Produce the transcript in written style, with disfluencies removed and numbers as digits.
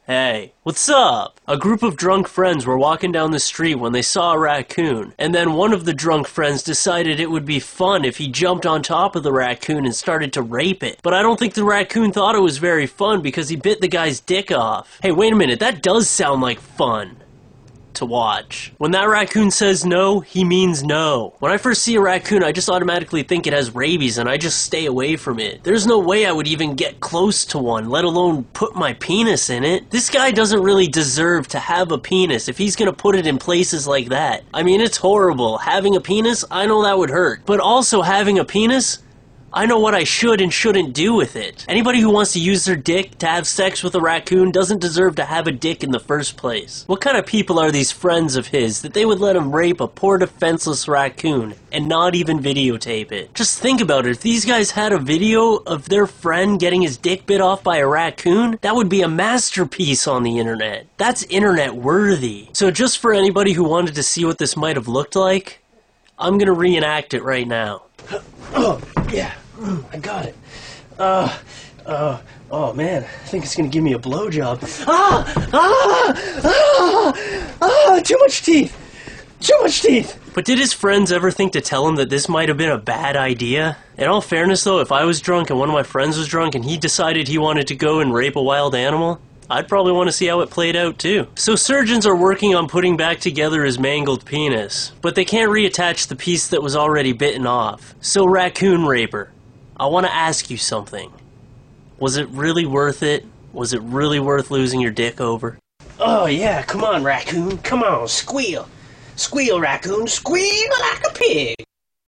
Hey, what's up? A group of drunk friends were walking down the street when they saw a raccoon, and then one of the drunk friends decided it would be fun if he jumped on top of the raccoon and started to rape it. But I don't think the raccoon thought it was very fun because he bit the guy's dick off. Hey, wait a minute, that does sound like fun to watch. When that raccoon says no, he means no. When I first see a raccoon, I just automatically think it has rabies and I just stay away from it. There's no way I would even get close to one, let alone put my penis in it. This guy doesn't really deserve to have a penis if he's gonna put it in places like that. I mean, it's horrible. Having a penis, I know that would hurt. But also having a penis, I know what I should and shouldn't do with it. Anybody who wants to use their dick to have sex with a raccoon doesn't deserve to have a dick in the first place. What kind of people are these friends of his that they would let him rape a poor defenseless raccoon and not even videotape it? Just think about it. If these guys had a video of their friend getting his dick bit off by a raccoon, that would be a masterpiece on the internet. That's internet worthy. So just for anybody who wanted to see what this might have looked like, I'm gonna reenact it right now. Oh, yeah. I got it. Oh man, I think it's gonna give me a blowjob. Too much teeth! Too much teeth! But did his friends ever think to tell him that this might have been a bad idea? In all fairness though, if I was drunk and one of my friends was drunk and he decided he wanted to go and rape a wild animal, I'd probably want to see how it played out too. So surgeons are working on putting back together his mangled penis, but they can't reattach the piece that was already bitten off. So raccoon raper, I want to ask you something. Was it really worth it? Was it really worth losing your dick over? Oh yeah, come on raccoon, come on, squeal. Squeal raccoon, squeal like a pig.